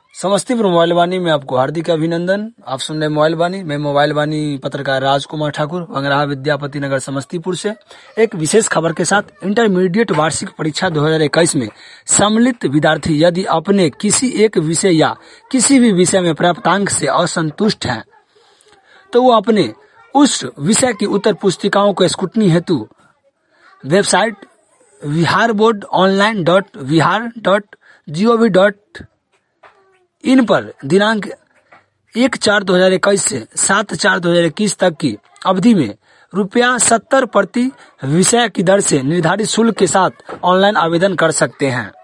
Samastipur mobile वाणी में आपको हार्दिक अभिनंदन। आप सुन रहे मोबाइल वाणी। मैं मोबाइल वाणी पत्रकार राजकुमार ठाकुर बंगराहा विद्यापति नगर समस्तीपुर से एक विशेष खबर के साथ। इंटरमीडिएट वार्षिक परीक्षा 2021 में सम्मिलित विद्यार्थी यदि अपने किसी एक विषय या किसी भी विषय में प्राप्तांक से असंतुष्ट हैं तो वो अपने उस विषय की उत्तर पुस्तिकाओं को स्क्रूटनी हेतु वेबसाइट biharboard.online.bihar.gov.in पर दिनांक 1/4/2021 से 7/4/2021 तक की अवधि में ₹70 प्रति विषय की दर से निर्धारित शुल्क के साथ ऑनलाइन आवेदन कर सकते हैं।